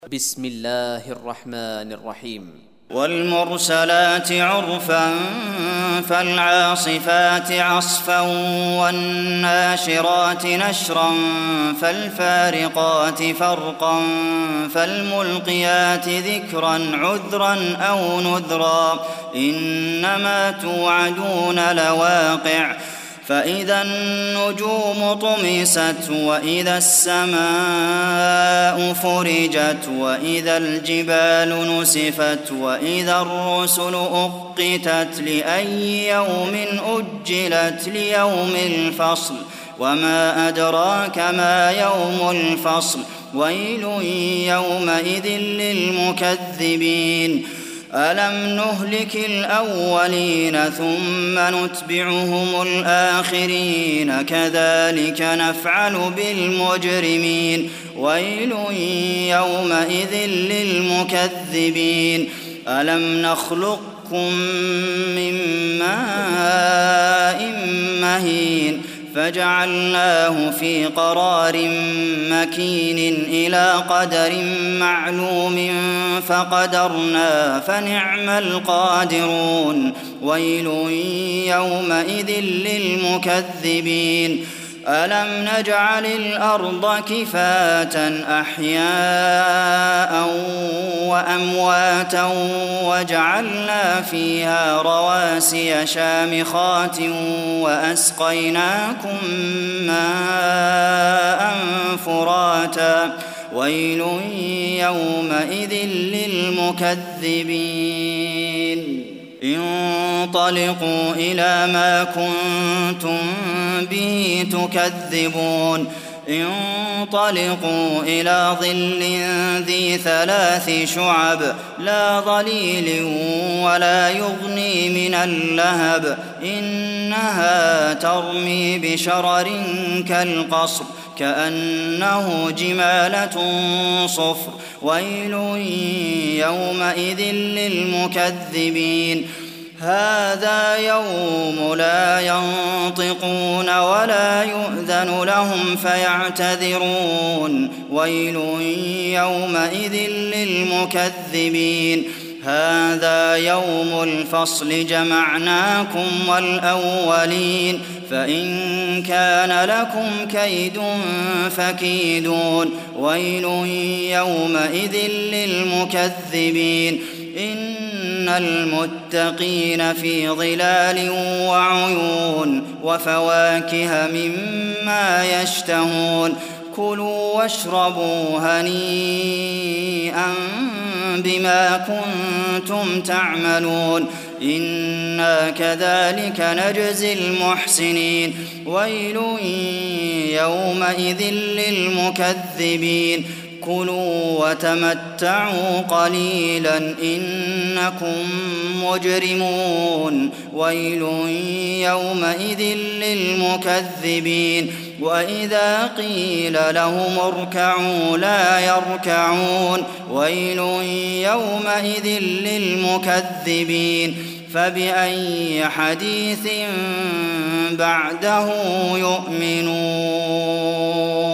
بسم الله الرحمن الرحيم. والمرسلات عرفا فالعاصفات عصفا والناشرات نشرا فالفارقات فرقا فالملقيات ذكرا عذرا أو نذرا إنما توعدون لواقع فإذا النجوم طمست وإذا السماء فرجت وإذا الجبال نسفت وإذا الرسل أقتت لأي يوم أجلت ليوم الفصل وما أدراك ما يوم الفصل ويل يومئذ للمكذبين ألم نهلك الأولين ثم نتبعهم الآخرين كذلك نفعل بالمجرمين ويل يومئذ للمكذبين ألم نخلقكم من ماء مهين فجعلناه في قرار مكين إلى قدر معلوم فقدرنا فنعم القادرون ويل يومئذ للمكذبين ألم نجعل الأرض كفاة أحياء وأمواتا وجعلنا فيها رواسي شامخات وأسقيناكم ماء فراتا ويل يومئذ للمكذبين انطلقوا إلى ما كنتم به تكذبون انطلقوا إلى ظل ذي 3 شعب لا ظليل ولا يغني من اللهب إنها ترمي بشرر كالقصر كأنه جمالة صفر ويل يومئذ للمكذبين هذا يوم لا ينطقون ولا يؤذن لهم فيعتذرون ويل يومئذ للمكذبين هذا يوم الفصل جمعناكم والأولين فإن كان لكم كيد فكيدون ويل يومئذ للمكذبين إن المتقين في ظلال وعيون وفواكه مما يشتهون كلوا واشربوا هنيئا بما كنتم تعملون إنا كذلك نجزي المحسنين ويل يومئذ للمكذبين كلوا وتمتعوا قليلا إنكم مجرمون ويل يومئذ للمكذبين وإذا قيل لهم اركعوا لا يركعون ويل يومئذ للمكذبين فبأي حديث بعده يؤمنون.